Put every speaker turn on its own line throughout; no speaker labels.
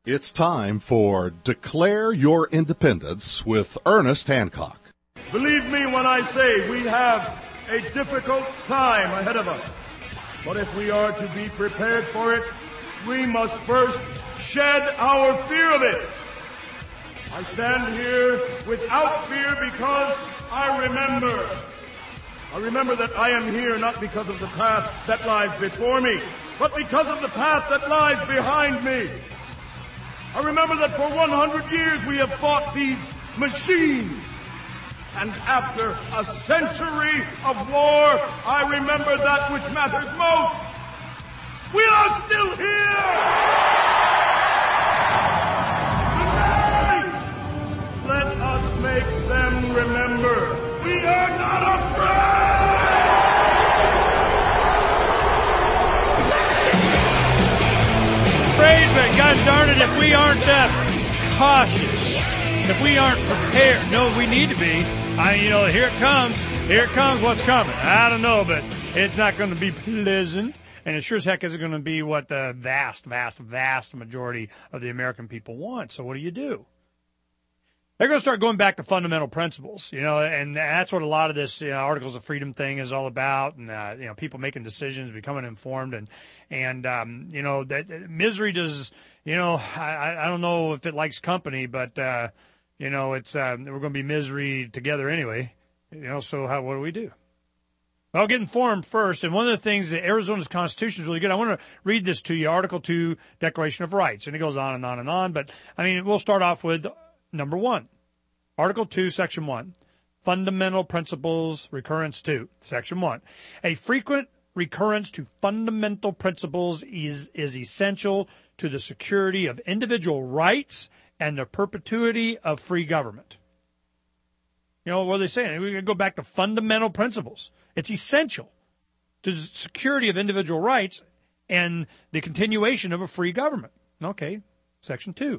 It's time for Declare Your Independence with Ernest Hancock.
Believe me when I say we have a difficult time ahead of us. But if we are to be prepared for it, we must first shed our fear of it. I stand here without fear because I remember that I am here not because of the path that lies before me, but because of the path that lies behind me. I remember that for 100 years we have fought these machines. And after a century of war, I remember that which matters most. We are still here! Tonight, let us make them remember we are not afraid!
Afraid, but gosh darn it, if we aren't cautious, if we aren't prepared, no, we need to be. Here it comes, what's coming. I don't know, but it's not going to be pleasant, and it sure as heck isn't going to be what the vast majority of the American people want. So what do? They're going to start going back to fundamental principles, and that's what a lot of this Articles of Freedom thing is all about, and people making decisions, becoming informed, and that misery does, I don't know if it likes company, but it's we're going to be misery together anyway, so what do? Well, get informed first, and one of the things that Arizona's Constitution is really good. I want to read this to you, Article 2, Declaration of Rights, and it goes on and on and on, but we'll start off with number 1, Article 2, Section 1, Fundamental Principles, Recurrence 2, Section 1. A frequent recurrence to fundamental principles is essential to the security of individual rights and the perpetuity of free government. What are they saying? We're going to go back to fundamental principles. It's essential to the security of individual rights and the continuation of a free government. Okay, Section 2.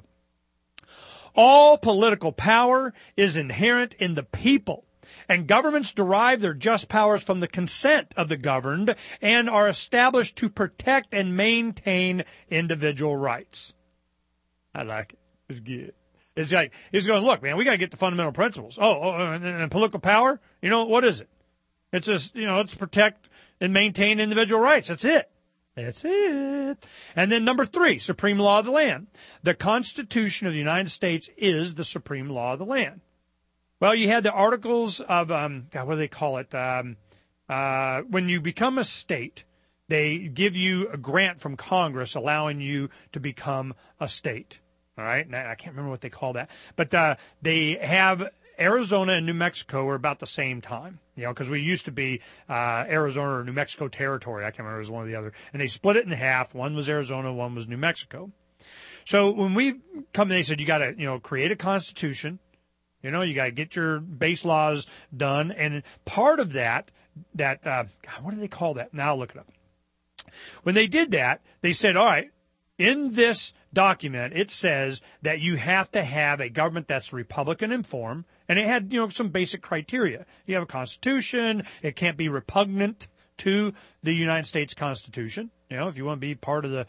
All political power is inherent in the people, and governments derive their just powers from the consent of the governed and are established to protect and maintain individual rights. I like it. It's good. It's like, he's going, look, man, we got to get the fundamental principles. And political power, what is it? It's just, it's protect and maintain individual rights. That's it. That's it. And then number 3, supreme law of the land. The Constitution of the United States is the supreme law of the land. Well, you had the articles of, what do they call it? When you become a state, they give you a grant from Congress allowing you to become a state. All right? Now, I can't remember what they call that. But they have Arizona and New Mexico are about the same time, because we used to be Arizona or New Mexico territory. I can't remember, it was one or the other. And they split it in half. One was Arizona, one was New Mexico. So when we come, they said you got to, create a constitution. You got to get your base laws done. And part of that, what do they call that? Now I'll look it up. When they did that, they said, all right, in this document, it says that you have to have a government that's Republican in form, and it had, some basic criteria. You have a constitution. It can't be repugnant to the United States Constitution. If you want to be part of the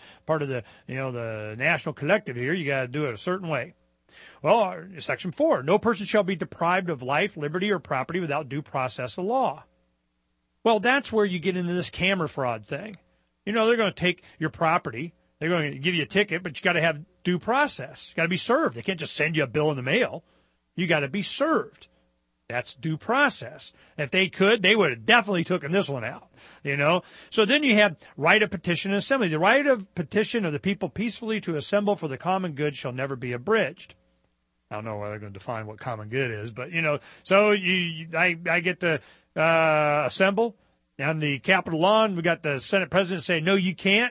the national collective here, you got to do it a certain way. Well, Section 4, no person shall be deprived of life, liberty, or property without due process of law. Well, that's where you get into this camera fraud thing. They're going to take your property. They're going to give you a ticket, but you got to have due process. You got to be served. They can't just send you a bill in the mail. You got to be served. That's due process. If they could, they would have definitely taken this one out, So then you have right of petition and assembly. The right of petition of the people peacefully to assemble for the common good shall never be abridged. I don't know whether they're going to define what common good is, but, so I get to assemble. On the Capitol lawn, we got the Senate president saying, no, you can't.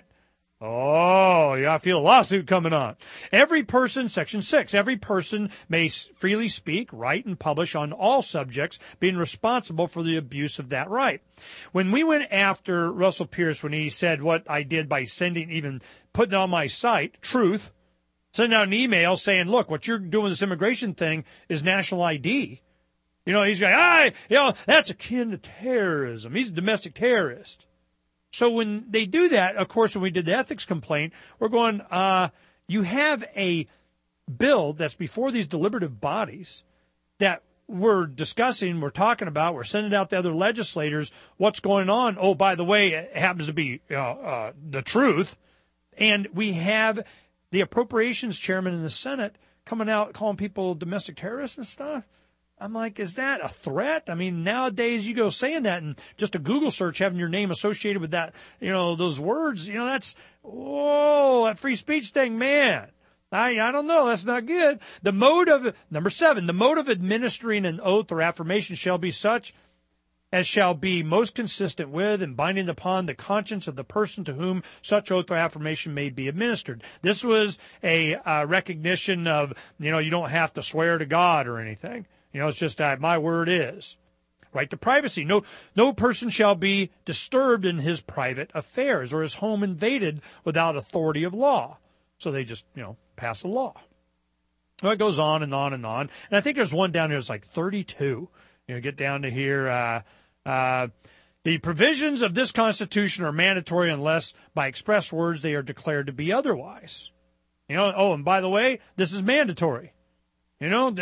Oh, yeah, I feel a lawsuit coming on. Every person, Section 6, every person may freely speak, write, and publish on all subjects, being responsible for the abuse of that right. When we went after Russell Pierce, when he said what I did by putting on my site, Truth, sending out an email saying, look, what you're doing with this immigration thing is national ID. He's like, that's akin to terrorism. He's a domestic terrorist. So when they do that, of course, when we did the ethics complaint, we're going, you have a bill that's before these deliberative bodies that we're discussing, we're talking about, we're sending out to other legislators what's going on. Oh, by the way, it happens to be the truth. And we have the appropriations chairman in the Senate coming out calling people domestic terrorists and stuff. I'm like, is that a threat? I mean, nowadays you go saying that and just a Google search having your name associated with that, those words, that's, whoa, that free speech thing, man. I don't know. That's not good. Number 7, the mode of administering an oath or affirmation shall be such as shall be most consistent with and binding upon the conscience of the person to whom such oath or affirmation may be administered. This was a recognition of, you don't have to swear to God or anything. It's just my word is. Right to privacy. No person shall be disturbed in his private affairs or his home invaded without authority of law. So they just, pass a law. Well, it goes on and on and on. And I think there's one down here that's like 32. Get down to here. The provisions of this Constitution are mandatory unless by express words they are declared to be otherwise. And by the way, this is mandatory. You going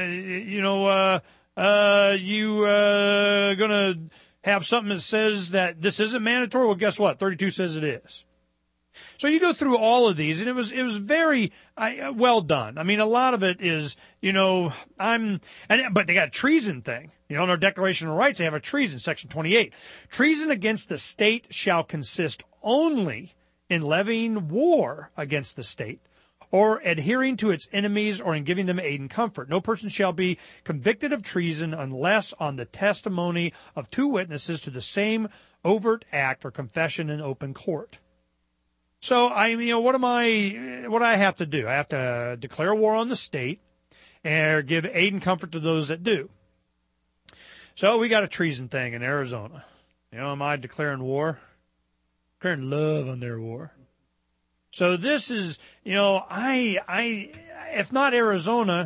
to have something that says that this isn't mandatory? Well, guess what? 32 says it is. So you go through all of these, and it was very well done. I mean, a lot of it is, but they got a treason thing. In our Declaration of Rights, they have a treason, Section 28. Treason against the state shall consist only in levying war against the state, or adhering to its enemies, or in giving them aid and comfort. No person shall be convicted of treason unless on the testimony of 2 witnesses to the same overt act or confession in open court. So what do I have to do? I have to declare war on the state and give aid and comfort to those that do. So we got a treason thing in Arizona. Am I declaring war? Declaring love on their war. So this is, if not Arizona,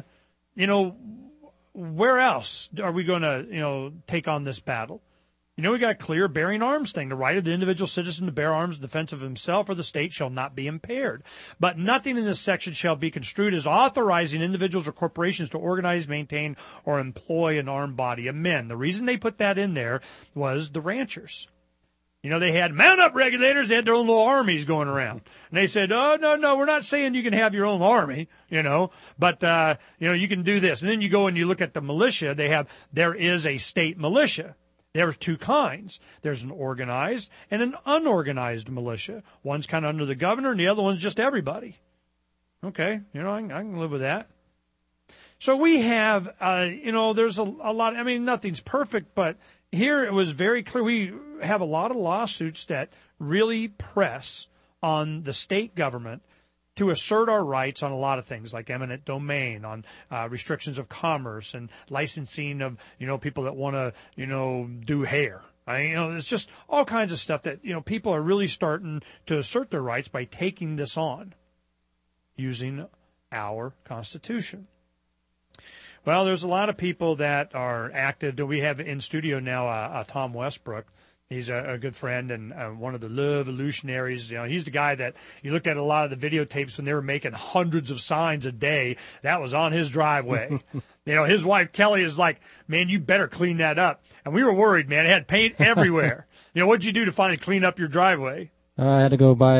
where else are we going to, take on this battle? We got a clear bearing arms thing. The right of the individual citizen to bear arms in defense of himself or the state shall not be impaired. But nothing in this section shall be construed as authorizing individuals or corporations to organize, maintain, or employ an armed body of men. The reason they put that in there was the ranchers. They had mount up regulators. They had their own little armies going around. And they said, oh, no, we're not saying you can have your own army, but, you can do this. And then you go and you look at the militia. There is a state militia. There's 2 kinds. There's an organized and an unorganized militia. One's kind of under the governor, and the other one's just everybody. Okay, I can live with that. So we have, there's a lot. I mean, nothing's perfect, but here it was very clear. We have a lot of lawsuits that really press on the state government to assert our rights on a lot of things like eminent domain, on restrictions of commerce and licensing of, people that want to, do hair. It's just all kinds of stuff that, people are really starting to assert their rights by taking this on using our Constitution. Well, there's a lot of people that are active. We have in studio now Tom Westbrook. He's a good friend and one of the revolutionaries. He's the guy that you looked at a lot of the videotapes when they were making hundreds of signs a day. That was on his driveway. His wife, Kelly, is like, man, you better clean that up. And we were worried, man. It had paint everywhere. What'd you do to finally clean up your driveway?
I had to go buy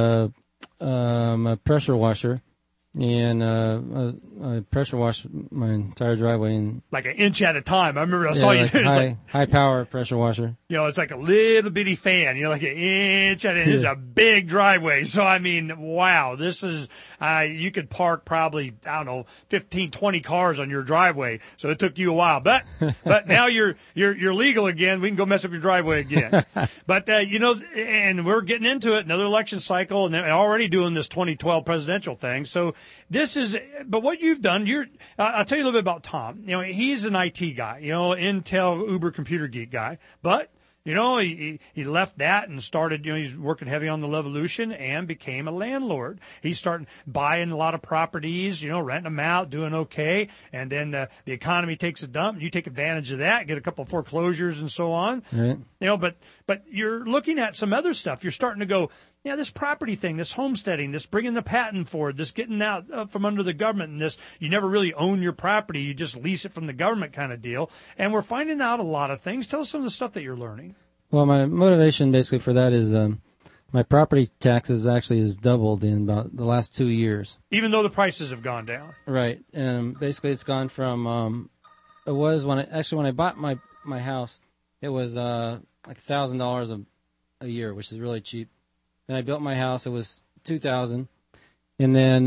a pressure washer. And I pressure washed my entire driveway. And
like an inch at a time. I remember I saw you do
it. High power pressure washer.
It's like a little bitty fan. Like an inch at a time. It's a big driveway. So, I mean, wow. This is, you could park probably, 15, 20 cars on your driveway. So it took you a while. But now you're legal again. We can go mess up your driveway again. But, and we're getting into it, another election cycle, and they're already doing this 2012 presidential thing. So, but what you've done, I'll tell you a little bit about Tom. He's an IT guy, Intel, Uber computer geek guy, but he left that and started, he's working heavy on the Levolution and became a landlord. He started buying a lot of properties, renting them out, doing okay. And then the economy takes a dump and you take advantage of that, get a couple of foreclosures and so on.
Right.
But you're looking at some other stuff. You're starting to go, yeah, this property thing, this homesteading, this bringing the patent forward, this getting out from under the government, and this you never really own your property, you just lease it from the government kind of deal. And we're finding out a lot of things. Tell us some of the stuff that you're learning.
Well, my motivation basically for that is my property taxes actually has doubled in about the last 2 years.
Even though the prices have gone down.
Right. And basically it's gone from, it was when I bought my house, it was like $1,000 a year, which is really cheap. Then I built my house, it was $2,000. And then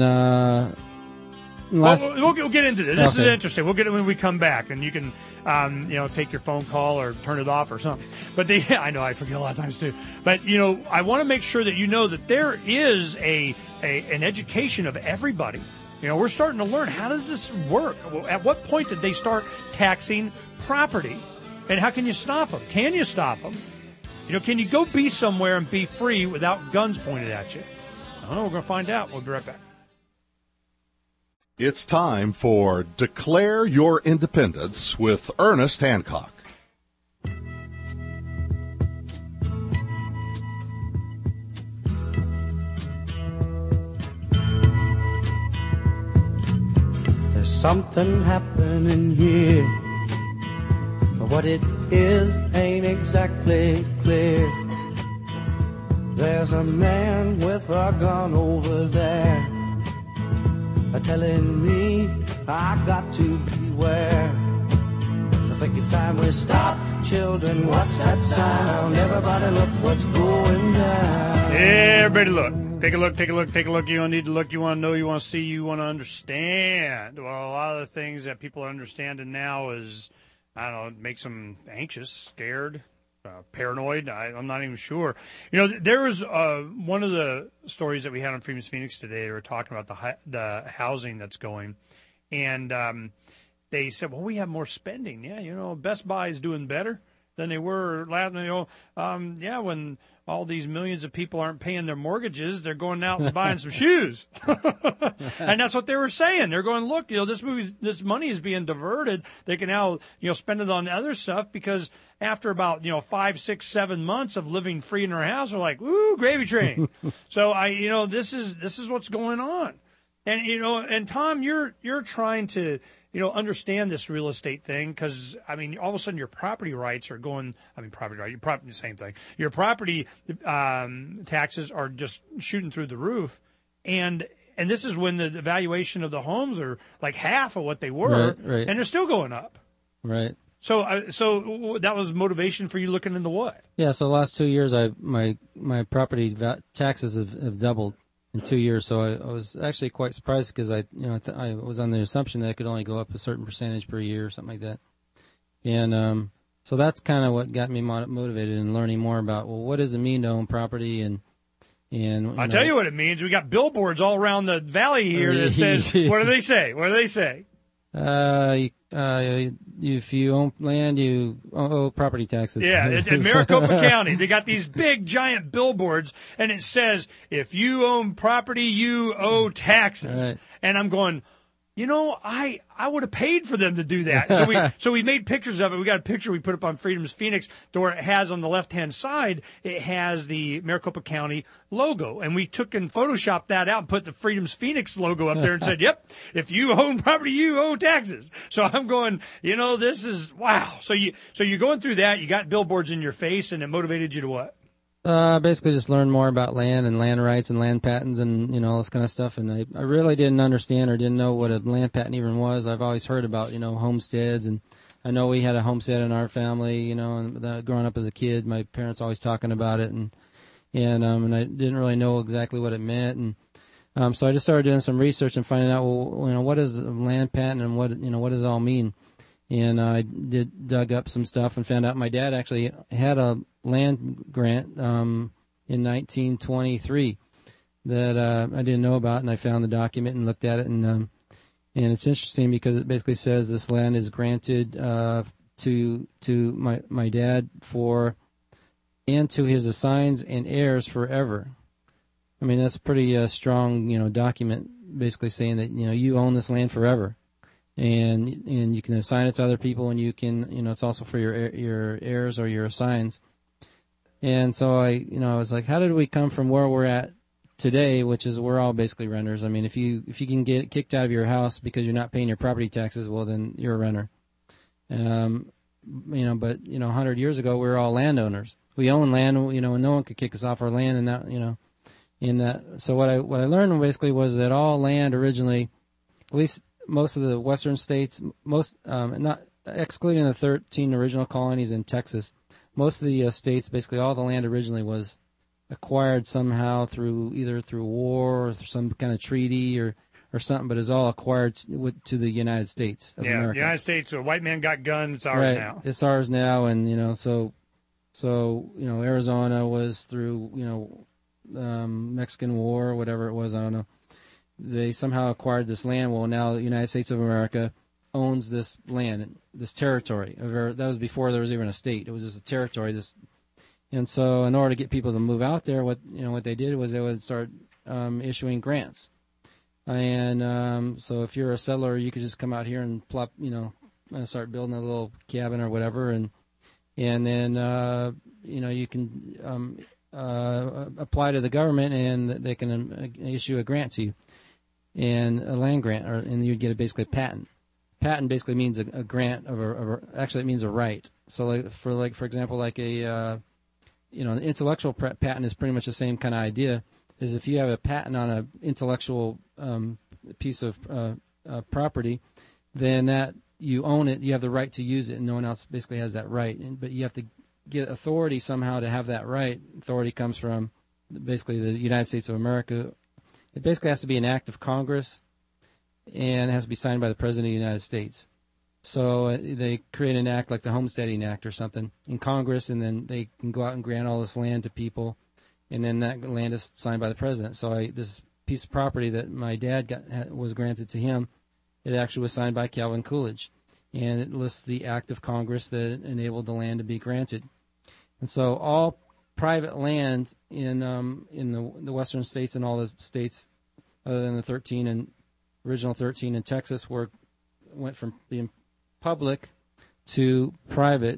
we'll get into this. This
okay.
is interesting. We'll get it when we come back, and you can, take your phone call or turn it off or something. But I know I forget a lot of times too. But I want to make sure that you know that there is an education of everybody. We're starting to learn, how does this work? At what point did they start taxing property, and how can you stop them? Can you stop them? Can you go be somewhere and be free without guns pointed at you? I don't know. We're going to find out. We'll be right back.
It's time for Declare Your Independence with Ernest Hancock.
There's something happening here. What it is ain't exactly clear. There's a man with a gun over there, telling me I got to beware. I think it's time we stop. Children, what's that sound? Everybody look what's going down.
Everybody look. Take a look, take a look, take a look. You don't need to look. You want to know, you want to see, you want to understand. Well, a lot of the things that people are understanding now is, I don't know, it makes them anxious, scared, paranoid. I'm not even sure. There was one of the stories that we had on Freedom's Phoenix today. They were talking about the housing that's going. And they said, well, we have more spending. Yeah, Best Buy is doing better than they were last. When all these millions of people aren't paying their mortgages, they're going out and buying some shoes. And that's what they were saying. They're going, look, this money is being diverted. They can now, spend it on other stuff, because after about, 5, 6, 7 months of living free in their house, they're like, ooh, gravy train. So this is what's going on. And, and Tom, you're trying to, understand this real estate thing, because, all of a sudden your property rights are going, the same thing. Your property taxes are just shooting through the roof. And this is when the valuation of the homes are like half of what they were,
right.
And they're still going up.
Right.
So that was motivation for you looking into what? Yeah,
so the last 2 years, my property taxes have doubled in 2 years. So I was actually quite surprised, because I was on the assumption that it could only go up a certain percentage per year or something like that. And so that's kind of what got me motivated in learning more about, well, what does it mean to own property? And
I'll tell you what it means. We got billboards all around the valley here that says, what do they say? What do they say?
If you own land, you owe property taxes.
Yeah, in Maricopa County, they got these big, giant billboards, and it says, if you own property, you owe taxes. Right. And I'm going, I would have paid for them to do that. So we made pictures of it. We got a picture we put up on Freedom's Phoenix, to where it has on the left-hand side, it has the Maricopa County logo. And we took and photoshopped that out and put the Freedom's Phoenix logo up there and said, yep, if you own property, you owe taxes. So I'm going, this is, wow. So you're going through that. You got billboards in your face, and it motivated you to what?
Basically just learn more about land and land rights and land patents and, all this kind of stuff. And I really didn't understand or didn't know what a land patent even was. I've always heard about, homesteads, and I know we had a homestead in our family, and growing up as a kid, my parents always talking about it, and I didn't really know exactly what it meant. And, so I just started doing some research and finding out, well, what is a land patent, and what does it all mean? And I dug up some stuff and found out my dad actually had a land grant in 1923 that I didn't know about, and I found the document and looked at it, and it's interesting because it basically says this land is granted to my dad and to his assigns and heirs forever. That's a pretty strong document, basically saying that you own this land forever. And you can assign it to other people, and you can, it's also for your heirs or your assigns. And so I was like, how did we come from where we're at today, which is we're all basically renters? I mean, if you can get kicked out of your house because you're not paying your property taxes, well, then you're a renter. But 100 years ago, we were all landowners. We own land, and no one could kick us off our land, and that, So what I learned basically was that all land originally, at least most of the western states, not excluding the 13 original colonies in Texas, most of the states, basically all the land originally was acquired somehow either through war or through some kind of treaty or something, but is all acquired to the United States of America.
The United States, a white man got guns, it's ours now.
It's ours now, and so Arizona was through Mexican War or whatever it was, I don't know. They somehow acquired this land. Well, now the United States of America owns this land, this territory. That was before there was even a state. It was just a territory. And so, in order to get people to move out there, what they did was they would start issuing grants. And so, if you're a settler, you could just come out here and plop, start building a little cabin or whatever, and then you can apply to the government, and they can issue a grant to you, and a land grant, and you'd get basically a patent. Patent basically means a grant actually it means a right. So for example, an intellectual patent is pretty much the same kind of idea. Is if you have a patent on an intellectual piece of property, then that you own it, you have the right to use it, and no one else basically has that right. But you have to get authority somehow to have that right. Authority comes from basically the United States of America. It basically has to be an act of Congress, and it has to be signed by the President of the United States. So they create an act like the Homesteading Act or something in Congress, and then they can go out and grant all this land to people, and then that land is signed by the President. So this piece of property that my dad was granted to him, it actually was signed by Calvin Coolidge, and it lists the act of Congress that enabled the land to be granted. And so all private land in the western states and all the states other than the original 13 in Texas went from being public to private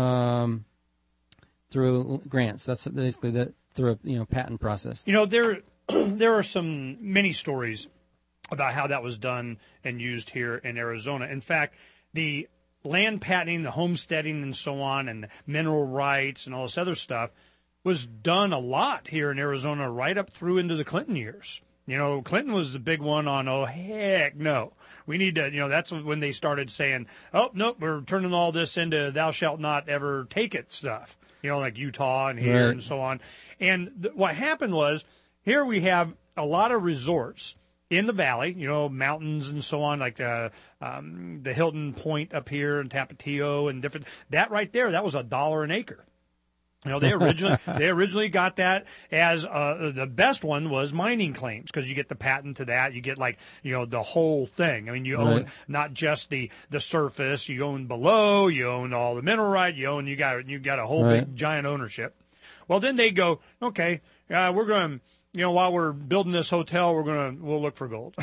through grants. That's basically through a patent process.
There are many stories about how that was done and used here in Arizona. In fact, the land patenting, the homesteading and so on, and mineral rights and all this other stuff was done a lot here in Arizona right up through into the Clinton years. Clinton was the big one on, oh, heck no. We need to, that's when they started saying, oh, nope, we're turning all this into thou shalt not ever take it stuff, like Utah and here and so on. And what happened was, here we have a lot of resorts in the valley, mountains and so on, like the Hilton Point up here in Tapatio and different. That right there, that was $1 an acre. They originally got that as the best one was mining claims, because you get the patent to that. You get the whole thing. I mean, you own not just the surface. You own below. You own all the mineral right. You got a whole big giant ownership. Well, then they go, okay, we're going to. While we're building this hotel, we'll look for gold.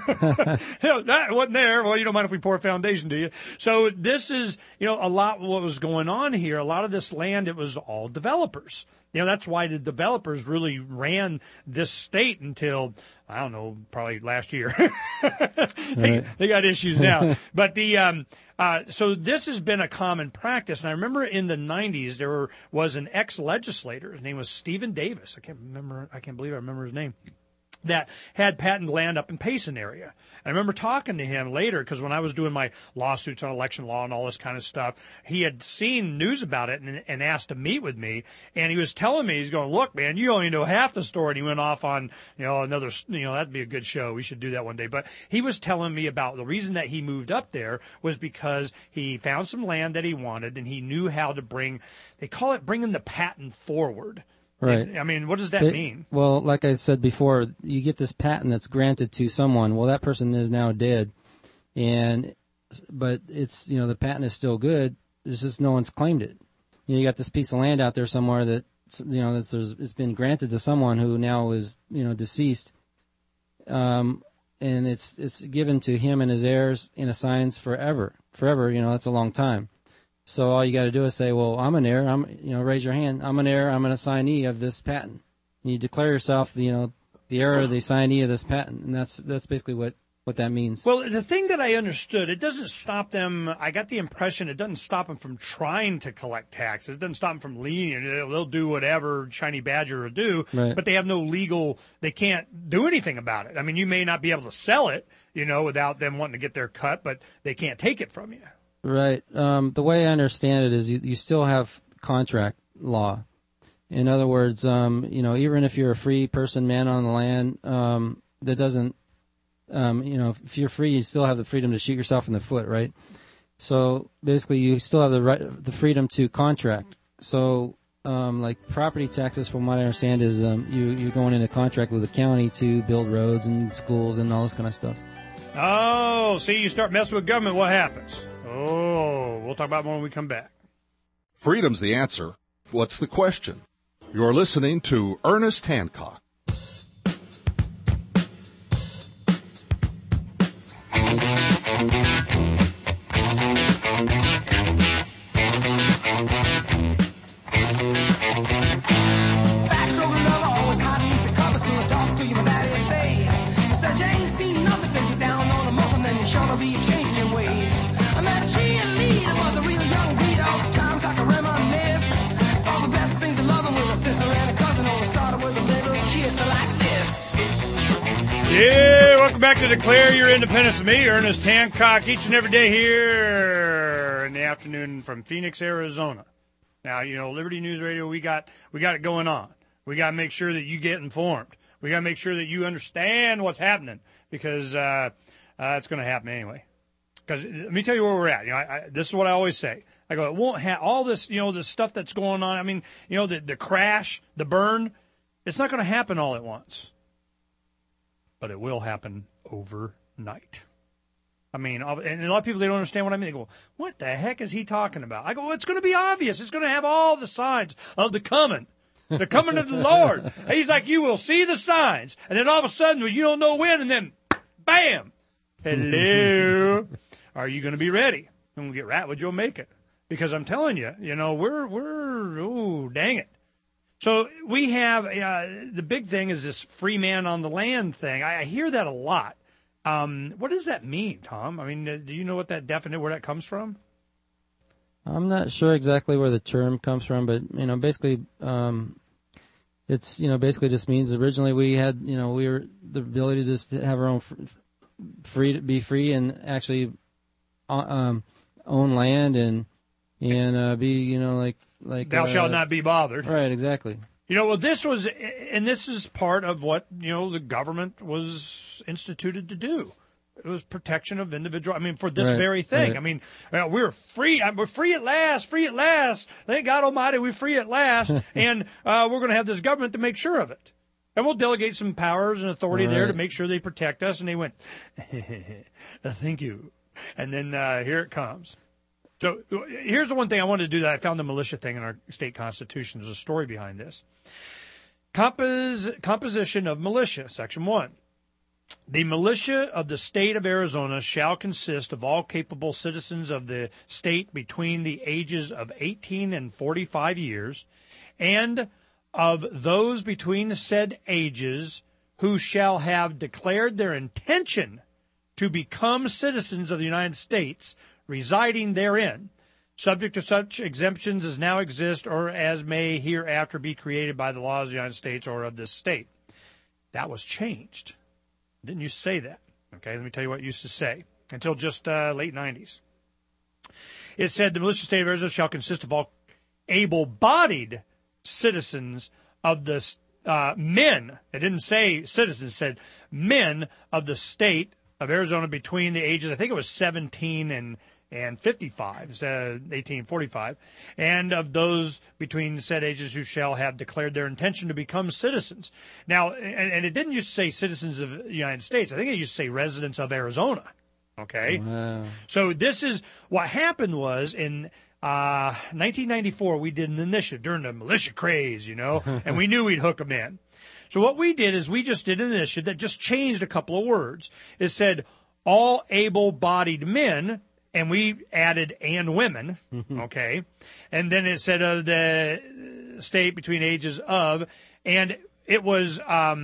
That wasn't there. Well, you don't mind if we pour a foundation, do you? So this is, a lot of what was going on here. A lot of this land, it was all developers. That's why the developers really ran this state until, I don't know, probably last year. They got issues now. But so this has been a common practice. And I remember in the 90s, there was an ex-legislator. His name was Stephen Davis. I can't believe I remember his name. That had patent land up in Payson area. I remember talking to him later, because when I was doing my lawsuits on election law and all this kind of stuff, he had seen news about it and asked to meet with me. And he was telling me, he's going, look, man, you only know half the story. And he went off on, another, that'd be a good show. We should do that one day. But he was telling me about the reason that he moved up there was because he found some land that he wanted, and he knew how to bringing the patent forward.
Right.
I mean, what does that mean?
Well, like I said before, you get this patent that's granted to someone. Well, that person is now dead, but it's the patent is still good. It's just no one's claimed it. You got this piece of land out there somewhere that it's been granted to someone who now is deceased, and it's given to him and his heirs in assigns forever. Forever, that's a long time. So all you got to do is say, well, I'm an heir. Raise your hand. I'm an heir. I'm an assignee of this patent. And you declare yourself, the heir or the assignee of this patent, and that's basically what that means.
Well, the thing that I understood, it doesn't stop them. I got the impression it doesn't stop them from trying to collect taxes. It doesn't stop them from leaving. They'll do whatever Shiny Badger will do,
right.
But they have no legal. They can't do anything about it. I mean, you may not be able to sell it, without them wanting to get their cut, but they can't take it from you.
Right. The way I understand it is you still have contract law. In other words, even if you're a free person, man on the land, that doesn't, if you're free, you still have the freedom to shoot yourself in the foot, right? So basically, you still have the freedom to contract. So, like property taxes, from what I understand, is you're going into contract with the county to build roads and schools and all this kind of stuff.
Oh, see, you start messing with government, what happens? Oh, we'll talk about more when we come back.
Freedom's the answer. What's the question? You're listening to Ernest Hancock.
Yeah, welcome back to Declare Your Independence with me, Ernest Hancock, each and every day here in the afternoon from Phoenix, Arizona. Now, Liberty News Radio, we got it going on. We got to make sure that you get informed. We got to make sure that you understand what's happening, because it's going to happen anyway. Because let me tell you where we're at. This is what I always say. I go, it won't have all this, the stuff that's going on. I mean, the crash, the burn, it's not going to happen all at once. But it will happen overnight. I mean, and a lot of people, they don't understand what I mean. They go, what the heck is he talking about? I go, well, it's going to be obvious. It's going to have all the signs of the coming of the Lord. And he's like, you will see the signs. And then all of a sudden, you don't know when, and then, bam, hello. Are you going to be ready? And we'll get right with Joe Make It. Because I'm telling you, we're dang it. So we have the big thing is this free man on the land thing. I hear that a lot. What does that mean, Tom? I mean, do you know what that where that comes from?
I'm not sure exactly where the term comes from, but basically, it's basically just means originally we had we were the ability to just have our own be free and actually own land and be like
thou shalt not be bothered.
Right, exactly.
Well, this is part of what, the government was instituted to do. It was protection of individual. I mean, for this very thing. Right. I mean, we're free. We're free at last. Free at last. Thank God Almighty, we're free at last. And we're going to have this government to make sure of it. And we'll delegate some powers and authority there to make sure they protect us. And they went, thank you. And then here it comes. So here's the one thing I wanted to do that I found the militia thing in our state constitution. There's a story behind this. Composition of militia, Section 1. The militia of the state of Arizona shall consist of all capable citizens of the state between the ages of 18 and 45 years, and of those between the said ages who shall have declared their intention to become citizens of the United States, residing therein, subject to such exemptions as now exist or as may hereafter be created by the laws of the United States or of this state. That was changed. It didn't used to say that. Okay, let me tell you what it used to say until just late 90s. It said the militia state of Arizona shall consist of all able-bodied citizens of the men. It didn't say citizens, it said men of the state of Arizona between the ages, I think it was 17 and 55, 1845, and of those between said ages who shall have declared their intention to become citizens. Now, and it didn't used to say citizens of the United States. I think it used to say residents of Arizona. Okay?
Wow.
So this is what happened was in 1994, we did an initiative during the militia craze, and we knew we'd hook them in. So what we did is we just did an initiative that just changed a couple of words. It said all able-bodied men, and we added and women, okay? And then it said the state between ages of, and it was,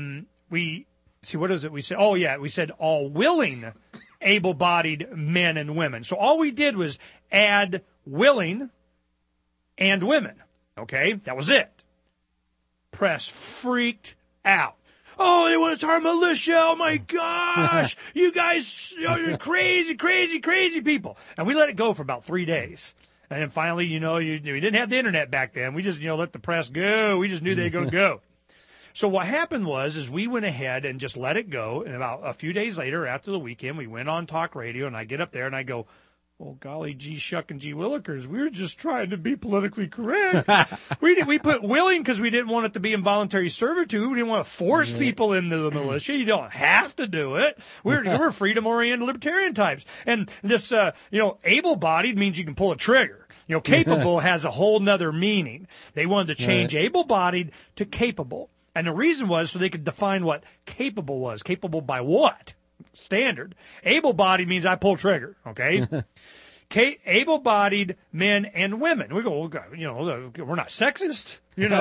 what is it? We said, we said all willing, able-bodied men and women. So all we did was add willing and women, okay? That was it. Press freaked out. Oh, they want to start a militia. Oh, my gosh. You guys are crazy, crazy, crazy people. And we let it go for about 3 days. And then finally, we didn't have the internet back then. We just, let the press go. We just knew they were going to go. So what happened is we went ahead and just let it go. And about a few days later, after the weekend, we went on talk radio, and I get up there and I go, well, golly gee shuck and gee willikers, we were just trying to be politically correct. we put willing because we didn't want it to be involuntary servitude. We didn't want to force people into the militia. You don't have to do it. We're freedom-oriented libertarian types. And this, able-bodied means you can pull a trigger. Capable has a whole nother meaning. They wanted to change able-bodied to capable. And the reason was so they could define what capable was. Capable by what? Standard. Able-bodied means I pull trigger, okay? Able-bodied men and women. We go, we're not sexist,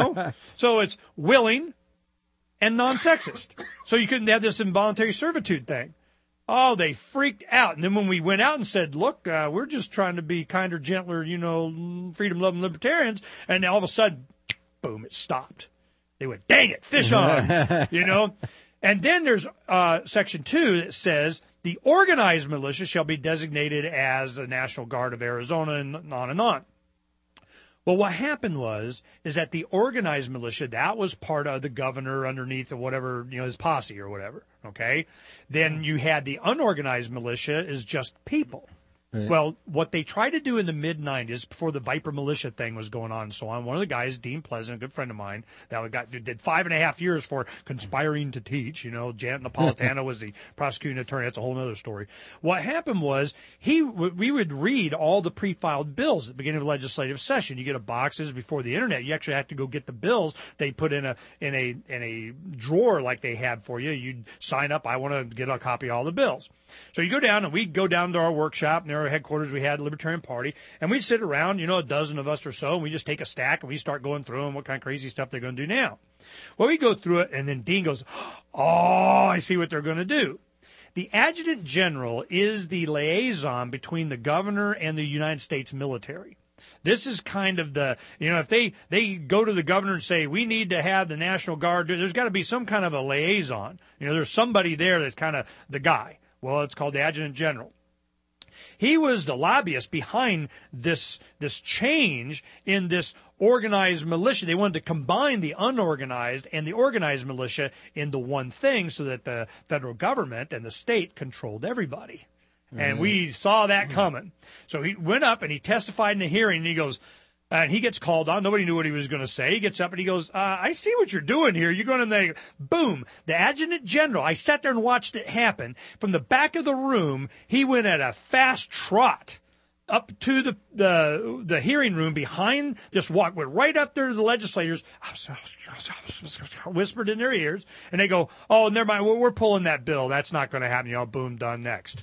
So it's willing and non-sexist. So you couldn't have this involuntary servitude thing. Oh, they freaked out. And then when we went out and said, look, we're just trying to be kinder, gentler, freedom-loving libertarians, and all of a sudden, boom, it stopped. They went, dang it, fish on, And then there's Section 2 that says the organized militia shall be designated as the National Guard of Arizona and on and on. Well, what happened is that the organized militia, that was part of the governor underneath or whatever, his posse or whatever, okay? Then you had the unorganized militia is just people. Right. Well, what they tried to do in the mid-'90s, before the Viper militia thing was going on and so on, one of the guys, Dean Pleasant, a good friend of mine, that did 5.5 years for conspiring to teach. Janet Napolitano was the prosecuting attorney. That's a whole other story. What happened was we would read all the pre-filed bills at the beginning of a legislative session. You get a boxes before the internet. You actually have to go get the bills. They put in a drawer like they had for you. You'd sign up. I want to get a copy of all the bills. So you go down, and we'd go down to our workshop, and our headquarters we had, Libertarian Party, and we'd sit around, a dozen of us or so, and we just take a stack, and we start going through them, what kind of crazy stuff they're going to do now. Well, we go through it, and then Dean goes, oh, I see what they're going to do. The adjutant general is the liaison between the governor and the United States military. This is kind of the, if they go to the governor and say, we need to have the National Guard, there's got to be some kind of a liaison. There's somebody there that's kind of the guy. Well, it's called the adjutant general. He was the lobbyist behind this change in this organized militia. They wanted to combine the unorganized and the organized militia into one thing so that the federal government and the state controlled everybody. And we saw that coming. So he went up and he testified in the hearing, and he goes, and he gets called on. Nobody knew what he was going to say. He gets up and he goes, I see what you're doing here. You're going to, boom, the adjutant general. I sat there and watched it happen. From the back of the room, he went at a fast trot up to the hearing room behind, just went right up there to the legislators, whispered in their ears, and they go, oh, never mind, we're pulling that bill. That's not going to happen. Boom, done, next.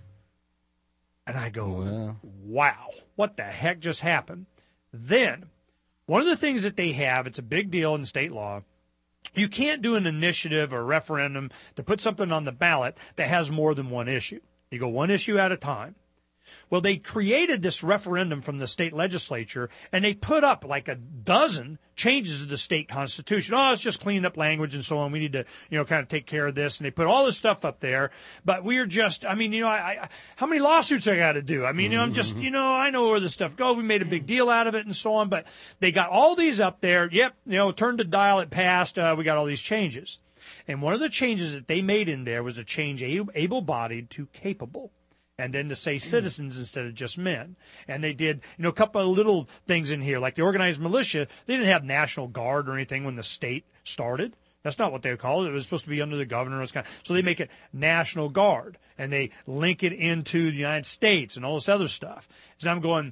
And I go, wow, what the heck just happened? Then, one of the things that they have, it's a big deal in state law, you can't do an initiative or referendum to put something on the ballot that has more than one issue. You go one issue at a time. Well, they created this referendum from the state legislature, and they put up like a dozen changes to the state constitution. Oh, it's just cleaning up language and so on. We need to, kind of take care of this. And they put all this stuff up there. But we're just, how many lawsuits I got to do? I'm just, I know where this stuff goes. We made a big deal out of it and so on. But they got all these up there. Yep, turned the dial, it passed. We got all these changes. And one of the changes that they made in there was a change able-bodied to capable. And then to say citizens instead of just men. And they did, a couple of little things in here, like the organized militia. They didn't have National Guard or anything when the state started. That's not what they called it. It was supposed to be under the governor. So they make it National Guard, and they link it into the United States and all this other stuff. So I'm going,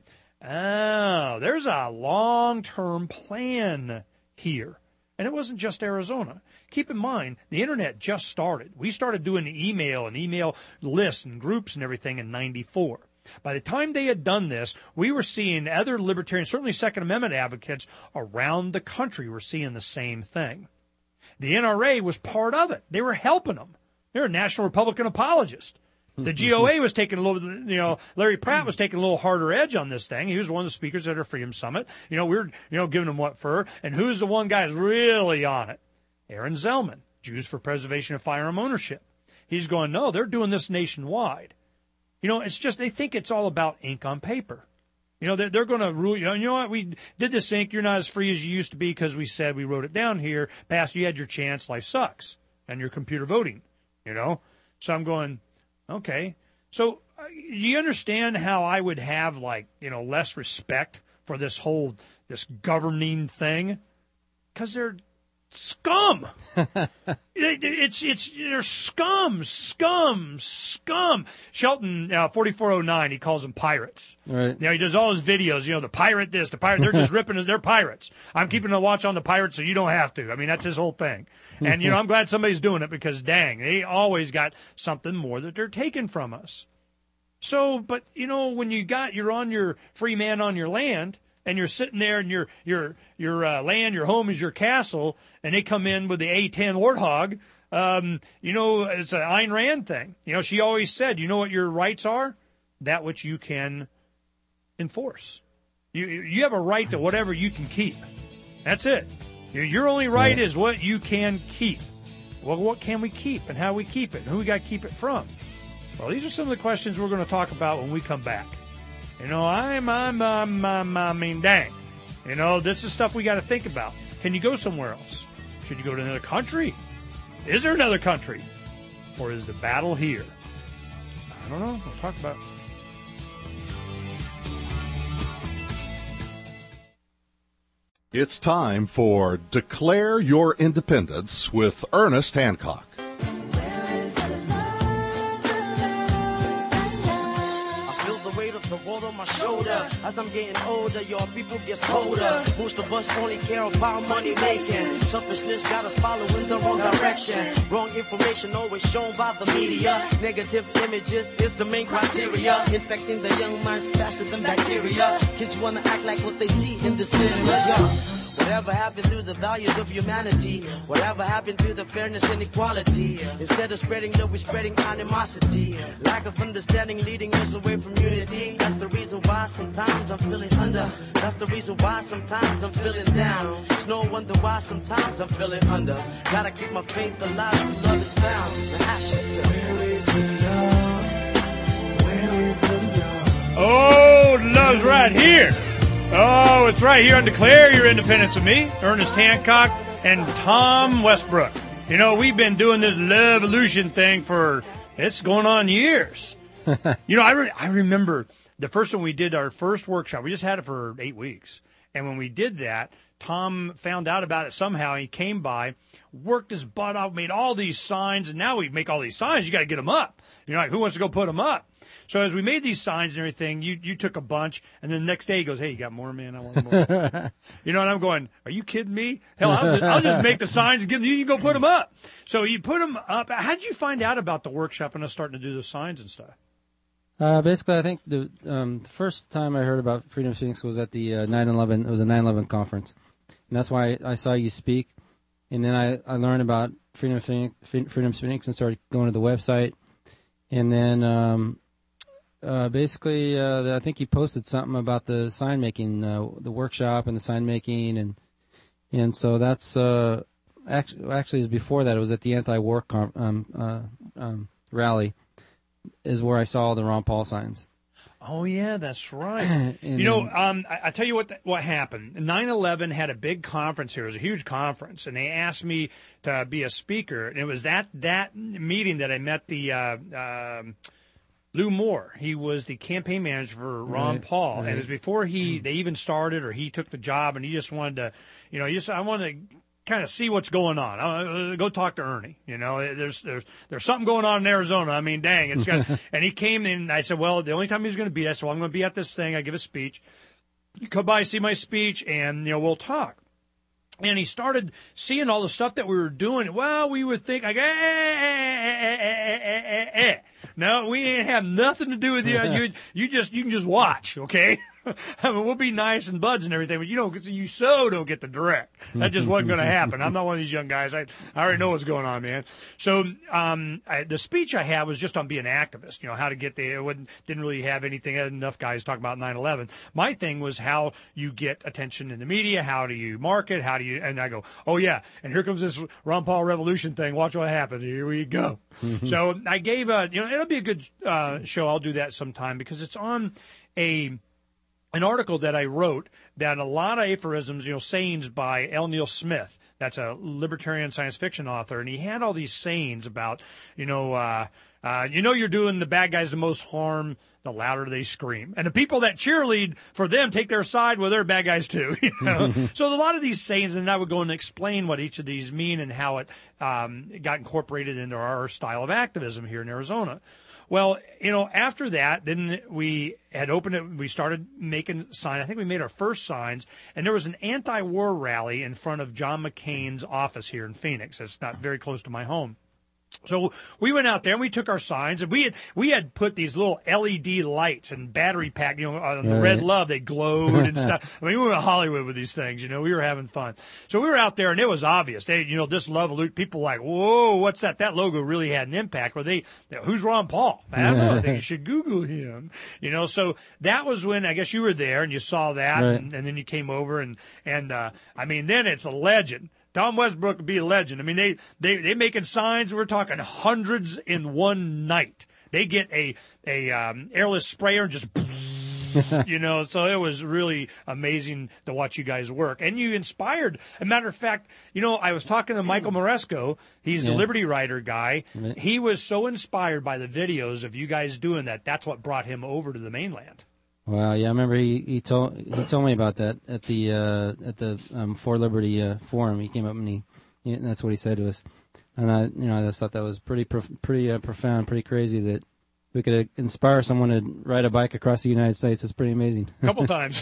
oh, there's a long-term plan here. And it wasn't just Arizona. Keep in mind, the internet just started. We started doing email and email lists and groups and everything in '94. By the time they had done this, we were seeing other libertarians, certainly Second Amendment advocates around the country were seeing the same thing. The NRA was part of it. They were helping them. They're a National Republican apologist. The GOA was taking a little, Larry Pratt was taking a little harder edge on this thing. He was one of the speakers at our Freedom Summit. We were, giving him what for. And who's the one guy who's really on it? Aaron Zellman, Jews for Preservation of Firearm Ownership. He's going, no, they're doing this nationwide. It's just they think it's all about ink on paper. They're going to rule, you know what, we did this ink, you're not as free as you used to be because we said we wrote it down here, passed, you had your chance, life sucks, and your computer voting, So I'm going, okay. So you understand how I would have, less respect for this governing thing? Because they're scum. They're scum. Shelton, 4409, he calls them pirates.
Right.
He does all his videos, the pirate this, the pirate, they're just ripping, they're pirates. I'm keeping a watch on the pirates so you don't have to. I mean, that's his whole thing. And, I'm glad somebody's doing it because, dang, they always got something more that they're taking from us. So, but, when you're on your free man on your land, and you're sitting there and your land, your home is your castle, and they come in with the A-10 Warthog, it's an Ayn Rand thing. She always said, you know what your rights are? That which you can enforce. You have a right to whatever you can keep. That's it. Your only right is what you can keep. Well, what can we keep and how we keep it and who we got to keep it from? Well, these are some of the questions we're going to talk about when we come back. I mean, dang. This is stuff we got to think about. Can you go somewhere else? Should you go to another country? Is there another country? Or is the battle here? I don't know. We'll talk about it.
It's time for Declare Your Independence with Ernest Hancock.
On my shoulder. As I'm getting older, your people get colder. Most of us only care about money making. Selfishness got us following the wrong direction. Wrong information always shown by the media. Negative images is the main criteria. Infecting the young minds faster than bacteria. Kids wanna act like what they see in the cinema. Whatever happened to the values of humanity? Whatever happened to the fairness and equality? Instead of spreading love, we're spreading animosity. Lack of understanding leading us away from unity. That's the reason why sometimes I'm feeling under. That's the reason why sometimes I'm feeling down. It's no wonder why sometimes I'm feeling under. Gotta keep my faith alive where love is found. Now ask yourself, where is the love? Where is the love?
Oh, love's right here. Oh, it's right here on Declare Your Independence with me, Ernest Hancock, and Tom Westbrook. We've been doing this Love-Evolution thing it's going on years. I remember the first one we did, our first workshop. We just had it for 8 weeks. And when we did that, Tom found out about it somehow. He came by, worked his butt off, made all these signs, and now we make all these signs. You got to get them up. Who wants to go put them up? So as we made these signs and everything, you took a bunch, and then the next day he goes, hey, you got more, man? I want more. And I'm going, are you kidding me? Hell, I'll just make the signs and give them, you can go put them up. So you put them up. How did you find out about the workshop and us starting to do the signs and stuff?
Basically, I think the first time I heard about Freedom Phoenix was at the 9/11. It was a 9/11 conference, and that's why I saw you speak. And then I learned about Freedom Phoenix and started going to the website. And then basically, I think you posted something about the sign making, the workshop and the sign making, and so that's actually it was before that. It was at the anti-war rally. Is where I saw the Ron Paul signs.
Oh, yeah, that's right. I tell you what happened. 9/11 had a big conference here. It was a huge conference, and they asked me to be a speaker. And it was that meeting that I met the Lou Moore. He was the campaign manager for Ron Paul. Right. And it was before they even started or he took the job, and he just wanted to, I wanted to kind of see what's going on. Go talk to Ernie. There's something going on in Arizona. I mean, dang, it's got. And he came in. And I said, well, the only time he's going to be, I'm going to be at this thing. I give a speech. You come by, see my speech, and we'll talk. And he started seeing all the stuff that we were doing. Well, we would think like, No, we ain't have nothing to do with you. You can just watch, okay? I mean, we'll be nice and buds and everything, but you don't get the direct. That just wasn't going to happen. I'm not one of these young guys. I already know what's going on, man. So the speech I had was just on being an activist, how to get there. Didn't really have anything. Enough guys talk about 9/11. My thing was how you get attention in the media. How do you market? And I go, oh, yeah, and here comes this Ron Paul revolution thing. Watch what happens. Here we go. So I gave it'll be a good show. I'll do that sometime because it's on an article that I wrote that a lot of aphorisms, sayings by L. Neil Smith. That's a libertarian science fiction author, and he had all these sayings about, you're doing the bad guys the most harm the louder they scream, and the people that cheerlead for them take their side. Well, they're bad guys too. So a lot of these sayings, and I would go and explain what each of these mean and how it got incorporated into our style of activism here in Arizona. Well, after that, then we had opened it. We started making signs. I think we made our first signs, and there was an anti-war rally in front of John McCain's office here in Phoenix. It's not very close to my home. So we went out there and we took our signs, and we had put these little LED lights and battery pack, on the Red Love, they glowed and stuff. I mean, we were in Hollywood with these things, we were having fun. So we were out there and it was obvious. They, this Love Loot, people were like, whoa, what's that? That logo really had an impact. Well, who's Ron Paul? I don't know. I think you should Google him. So that was when I guess you were there and you saw that, right. and then you came over and I mean, then it's a legend. Tom Westbrook would be a legend. I mean, they making signs. We're talking hundreds in one night. They get a airless sprayer and just, so it was really amazing to watch you guys work. And you inspired. As a matter of fact, I was talking to Michael Moresco. He's the Liberty Rider guy. Right. He was so inspired by the videos of you guys doing that. That's what brought him over to the mainland.
Wow, yeah, I remember he told me about that at the For Liberty forum. He came up and that's what he said to us, and I just thought that was pretty profound, pretty crazy that we could inspire someone to ride a bike across the United States. It's pretty amazing.
A couple times,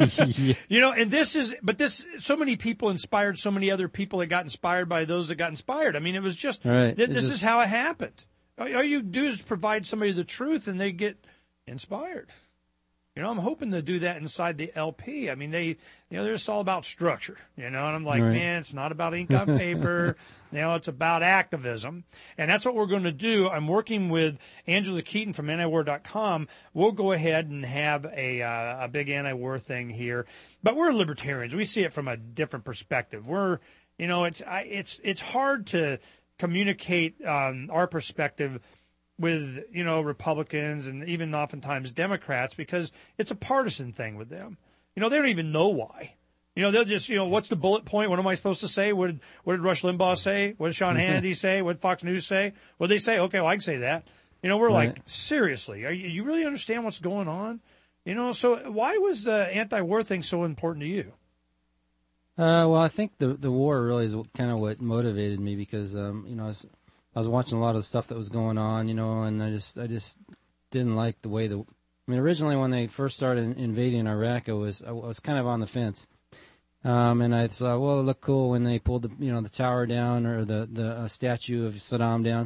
and so many people inspired so many other people that got inspired by those that got inspired. I mean, it was just
right.
This is how it happened. All you do is provide somebody the truth, and they get inspired. I'm hoping to do that inside the LP. I mean, they're just all about structure, and I'm like, right. Man, it's not about ink on paper. It's about activism. And that's what we're going to do. I'm working with Angela Keaton from antiwar.com. We'll go ahead and have a big anti-war thing here. But we're libertarians. We see it from a different perspective. We're, it's hard to communicate our perspective with, Republicans and even oftentimes Democrats because it's a partisan thing with them. They don't even know why. They'll just, what's the bullet point? What am I supposed to say? What did Rush Limbaugh say? What did Sean Hannity say? What did Fox News say? What did they say? Okay, well, I can say that. We're right. Like, seriously, you really understand what's going on? So why was the anti-war thing so important to you?
Well, I think the war really is kind of what motivated me because, I was watching a lot of the stuff that was going on, and I just didn't like the way originally when they first started invading Iraq, I was kind of on the fence, and I thought, well, it looked cool when they pulled the tower down or the statue of Saddam down,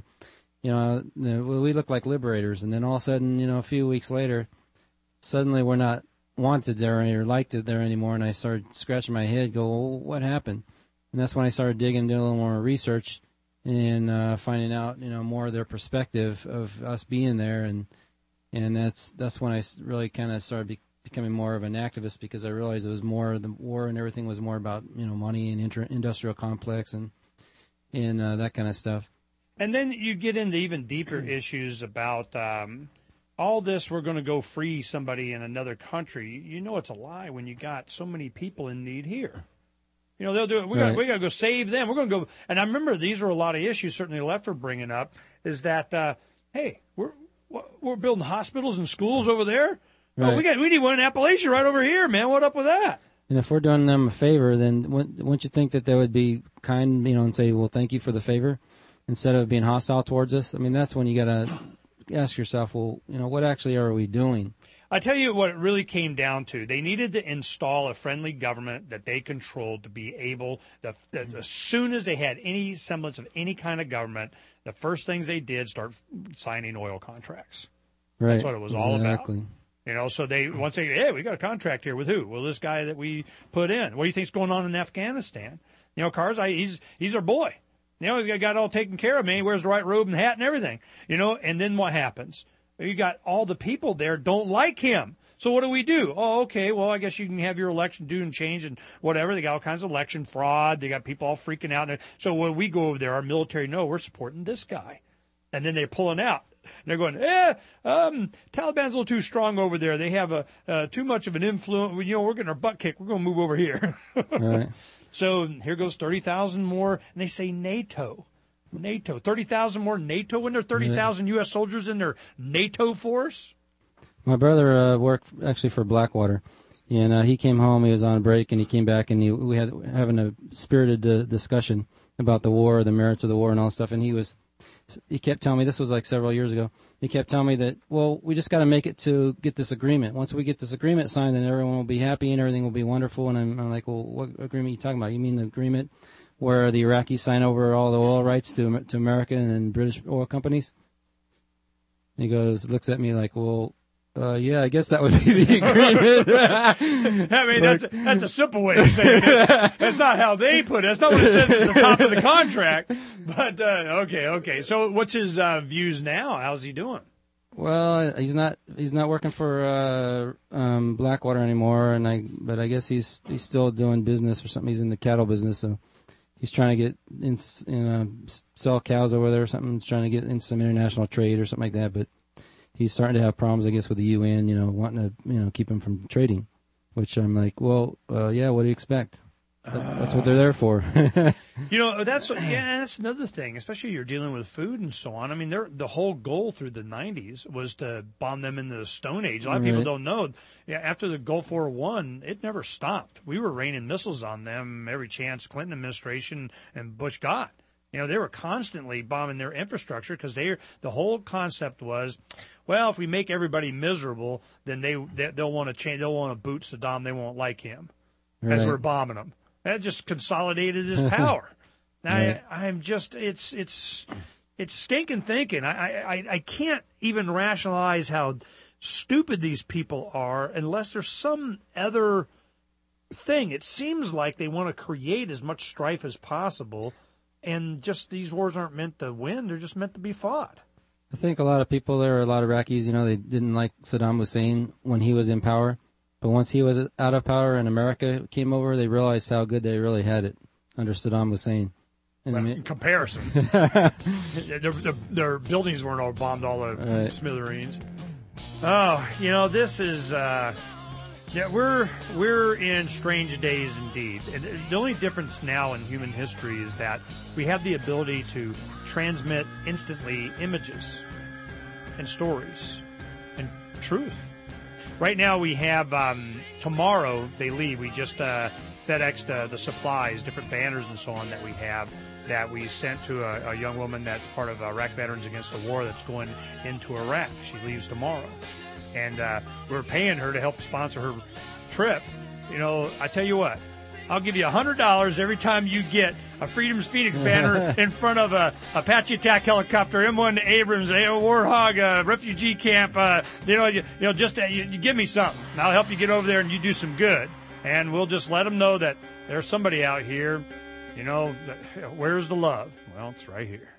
we look like liberators, and then all of a sudden, a few weeks later, suddenly we're not wanted there or liked it there anymore, and I started scratching my head, well, what happened? And that's when I started digging, doing a little more research. And finding out, more of their perspective of us being there, and that's when I really kind of started becoming more of an activist because I realized it was more the war and everything was more about money and industrial complex and that kind of stuff.
And then you get into even deeper issues about all this. We're going to go free somebody in another country. It's a lie when you got so many people in need here. They'll do it. We got to go save them. We're going to go. And I remember these were a lot of issues. Certainly, the left were bringing up is that, hey, we're building hospitals and schools over there. Right. Oh, we need one in Appalachia right over here, man. What up with that?
And if we're doing them a favor, then wouldn't you think that they would be kind, and say, well, thank you for the favor, instead of being hostile towards us? I mean, that's when you got to ask yourself, well, what actually are we doing?
I tell you what it really came down to. They needed to install a friendly government that they controlled to be able to, as soon as they had any semblance of any kind of government, the first things they did start signing oil contracts.
Right.
That's what it was all about. So once hey, we got a contract here with who? Well, this guy that we put in. What do you think's going on in Afghanistan? Karzai, he's our boy. He's got it all taken care of. Man, he wears the right robe and hat and everything. And then what happens? You got all the people there don't like him. So what do? Oh, okay, well, I guess you can have your election do and change and whatever. They got all kinds of election fraud. They got people all freaking out. So when we go over there, our military, no, we're supporting this guy. And then they're pulling out. They're going, Taliban's a little too strong over there. They have too much of an influence. We're getting our butt kicked. We're going to move over here.
Right.
So here goes 30,000 more. And they say NATO. 30,000 more NATO when there are 30,000 U.S. soldiers in their NATO force?
My brother worked actually for Blackwater, and he came home. He was on a break, and he came back, and we had having a spirited discussion about the war, the merits of the war, and all that stuff. And he kept telling me, this was like several years ago, he kept telling me that, well, we just got to make it to get this agreement. Once we get this agreement signed, then everyone will be happy and everything will be wonderful. And I'm like, well, what agreement are you talking about? You mean the agreement where the Iraqis sign over all the oil rights to American and British oil companies? And he looks at me like, well, yeah, I guess that would be the agreement.
I mean, that's a simple way of saying it. That's not how they put it. That's not what it says at the top of the contract. But, okay. So what's his views now? How's he doing?
Well, he's not working for Blackwater anymore, but I guess he's still doing business or something. He's in the cattle business, so he's trying to get sell cows over there or something. He's trying to get in some international trade or something like that, but he's starting to have problems, I guess, with the UN, wanting to, keep him from trading, which I'm like, well, yeah, what do you expect? That's what they're there for.
That's another thing, especially you're dealing with food and so on. I mean, the whole goal through the 90s was to bomb them into the Stone Age. A lot of people don't know. After the Gulf War I, it never stopped. We were raining missiles on them every chance Clinton administration and Bush got. They were constantly bombing their infrastructure because the whole concept was, well, if we make everybody miserable, then they'll want to change. They'll want to boot Saddam. They won't like him as we're bombing them. That just consolidated his power. I'm just it's stinking thinking. I can't even rationalize how stupid these people are unless there's some other thing. It seems like they want to create as much strife as possible. And just these wars aren't meant to win; they're just meant to be fought.
I think a lot of people there, a lot of Iraqis, they didn't like Saddam Hussein when he was in power. But once he was out of power and America came over, they realized how good they really had it under Saddam Hussein.
In comparison, their buildings weren't all bombed all the smithereens. Oh, this is. Yeah, we're in strange days indeed. And the only difference now in human history is that we have the ability to transmit instantly images and stories and truth. Right now we have, tomorrow they leave. We just FedExed the supplies, different banners and so on that we sent to a young woman that's part of Iraq Veterans Against the War that's going into Iraq. She leaves tomorrow. And we're paying her to help sponsor her trip. I tell you what, I'll give you $100 every time you get a Freedom's Phoenix banner in front of a Apache attack helicopter, M1 Abrams, a Warthog, a refugee camp. You give me something. And I'll help you get over there and you do some good. And we'll just let them know that there's somebody out here. Where's the love? Well, it's right here.